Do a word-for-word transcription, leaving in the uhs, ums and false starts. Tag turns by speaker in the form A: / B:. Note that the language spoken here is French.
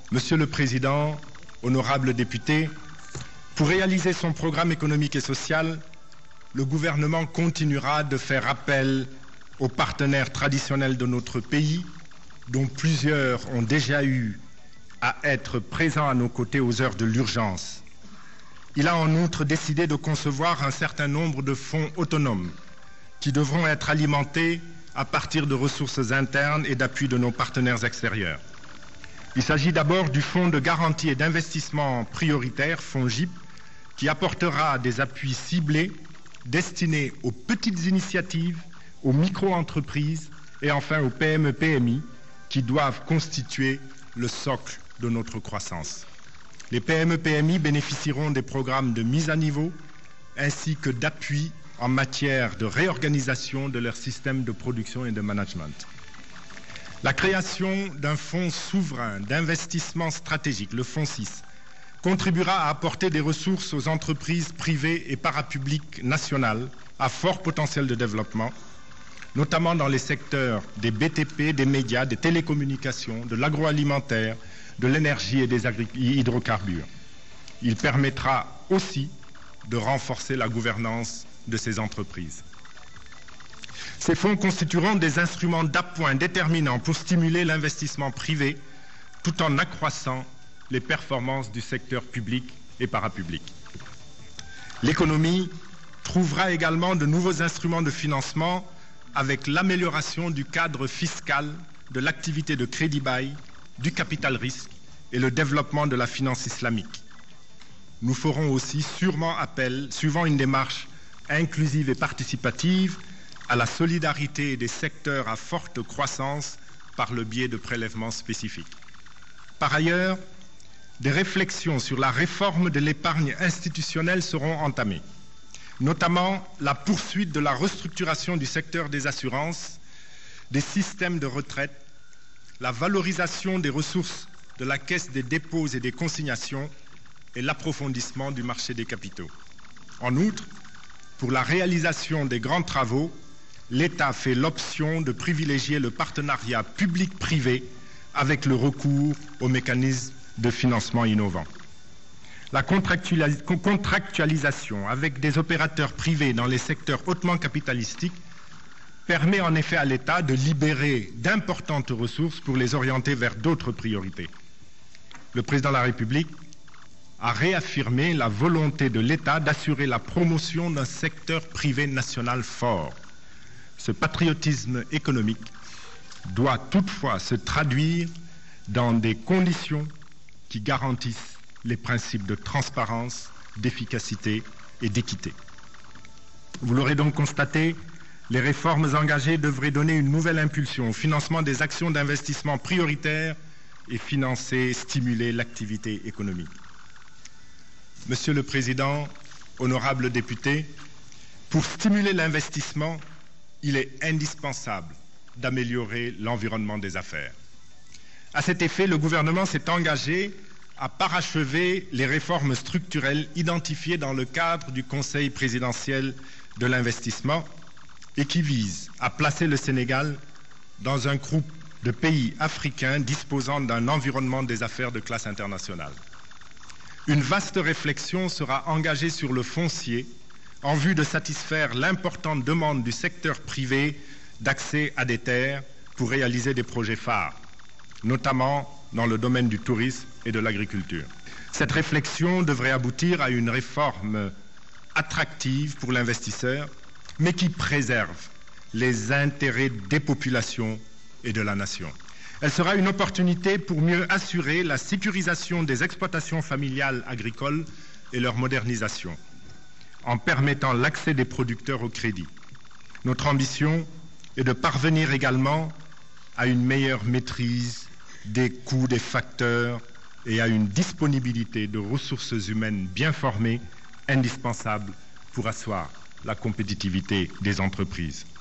A: Monsieur le Président, honorables députés, pour réaliser son programme économique et social, le gouvernement continuera de faire appel aux partenaires traditionnels de notre pays, dont plusieurs ont déjà eu à être présents à nos côtés aux heures de l'urgence. Il a en outre décidé de concevoir un certain nombre de fonds autonomes qui devront être alimentés à partir de ressources internes et d'appui de nos partenaires extérieurs. Il s'agit d'abord du Fonds de garantie et d'investissement prioritaire, FONGIP, qui apportera des appuis ciblés destinés aux petites initiatives, aux micro-entreprises et enfin aux P M E P M I qui doivent constituer le socle de notre croissance. Les P M E P M I bénéficieront des programmes de mise à niveau ainsi que d'appui en matière de réorganisation de leur système de production et de management. La création d'un fonds souverain d'investissement stratégique, le fonds six, contribuera à apporter des ressources aux entreprises privées et parapubliques nationales à fort potentiel de développement, notamment dans les secteurs des B T P, des médias, des télécommunications, de l'agroalimentaire, de l'énergie et des hydrocarbures. Il permettra aussi de renforcer la gouvernance de ces entreprises. Ces fonds constitueront des instruments d'appoint déterminants pour stimuler l'investissement privé tout en accroissant les performances du secteur public et parapublic. L'économie trouvera également de nouveaux instruments de financement avec l'amélioration du cadre fiscal, de l'activité de crédit bail, du capital risque et le développement de la finance islamique. Nous ferons aussi sûrement appel, suivant une démarche inclusive et participative, à la solidarité des secteurs à forte croissance par le biais de prélèvements spécifiques. Par ailleurs, des réflexions sur la réforme de l'épargne institutionnelle seront entamées, notamment la poursuite de la restructuration du secteur des assurances, des systèmes de retraite, la valorisation des ressources de la Caisse des dépôts et des consignations et l'approfondissement du marché des capitaux. En outre, pour la réalisation des grands travaux, l'État fait l'option de privilégier le partenariat public-privé avec le recours aux mécanismes de financement innovants. La contractualisation avec des opérateurs privés dans les secteurs hautement capitalistiques permet en effet à l'État de libérer d'importantes ressources pour les orienter vers d'autres priorités. Le Président de la République a réaffirmé la volonté de l'État d'assurer la promotion d'un secteur privé national fort. Ce patriotisme économique doit toutefois se traduire dans des conditions qui garantissent les principes de transparence, d'efficacité et d'équité. Vous l'aurez donc constaté, les réformes engagées devraient donner une nouvelle impulsion au financement des actions d'investissement prioritaires et financer, stimuler l'activité économique. Monsieur le Président, honorables députés, pour stimuler l'investissement, il est indispensable d'améliorer l'environnement des affaires. À cet effet, le gouvernement s'est engagé à parachever les réformes structurelles identifiées dans le cadre du Conseil présidentiel de l'investissement et qui visent à placer le Sénégal dans un groupe de pays africains disposant d'un environnement des affaires de classe internationale. Une vaste réflexion sera engagée sur le foncier en vue de satisfaire l'importante demande du secteur privé d'accès à des terres pour réaliser des projets phares, notamment dans le domaine du tourisme et de l'agriculture. Cette réflexion devrait aboutir à une réforme attractive pour l'investisseur, mais qui préserve les intérêts des populations et de la nation. Elle sera une opportunité pour mieux assurer la sécurisation des exploitations familiales agricoles et leur modernisation, en permettant l'accès des producteurs au crédit. Notre ambition est de parvenir également à une meilleure maîtrise des coûts des facteurs et à une disponibilité de ressources humaines bien formées, indispensables pour asseoir la compétitivité des entreprises.